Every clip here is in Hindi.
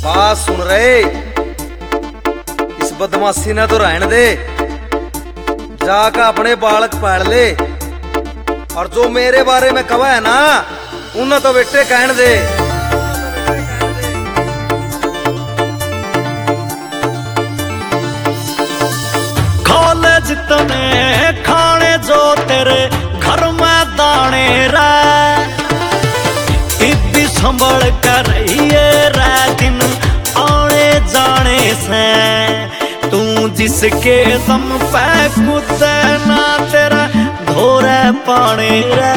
बात सुन रहे, इस बदमाशी ने तो रहने दे, जाकर अपने बालक पाल ले। और जो मेरे बारे में कहा है ना, उन्हें तो बेटे कहने दे। कॉलेज तने खाने जो तेरे घर में दाने रे, इतनी संभल कर ये रे दिन आने जाने से। तू जिसके दम पे कूदे ना तेरा धोरे पाने रे,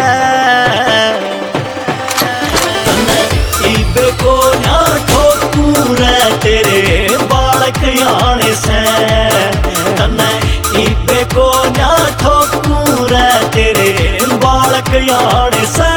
इबे को ना ठोकू रे तेरे बालक आने से। इबे को ना ठोकू रे तेरे बालक आने से।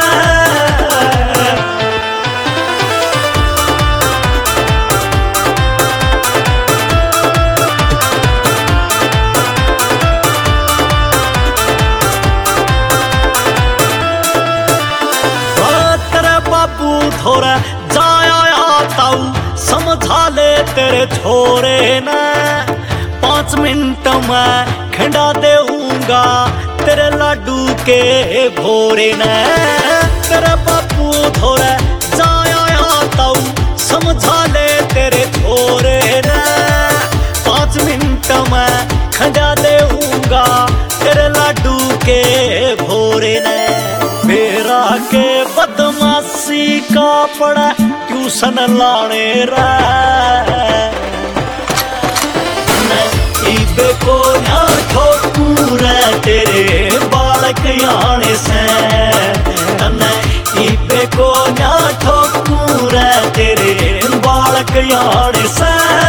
थोड़ा जाया ताऊ समझा ले तेरे छोरे ने, 5 मिनट में खंडा देऊंगा तेरे लाडू के भोरे ने। तेरे बापू थोड़ा जाया ताऊ समझा ले तेरे छोरे ने, 5 मिनट में खंडा देऊंगा तेरे लाडू के भोरे ने। मेरा के बदमाशी का पड़ा ट्यूशन लाने रे, इबे को ना ठोकू रे तेरे बालक आने से। इबे को ना ठोकू रे तेरे बालक आने से।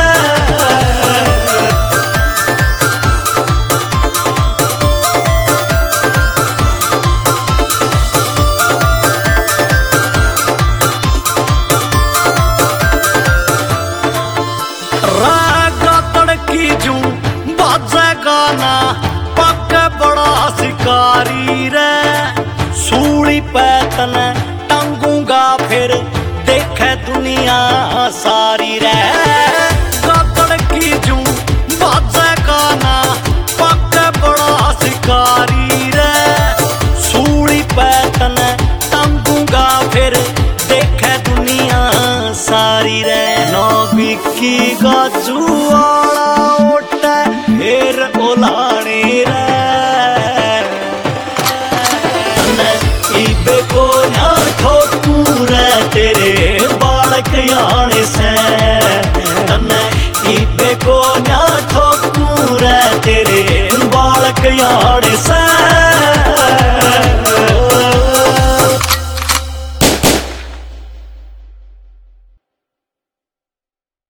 गाना पक बड़ा शिकारी रे, सूली पे तने टांगूंगा फिर देखे दुनिया सारी रे। गातड़ की जू बाजे गाना पक बड़ा शिकारी रे, सूली पे तने टांगूंगा फिर देखे दुनिया सारी रे। नौबी की गाजुआला ओटा फिर ओलाने रे, इबे को ना ठोकू रे तेरे बालक आने से। इबे को ना ठोकू रे तेरे बालक आने से।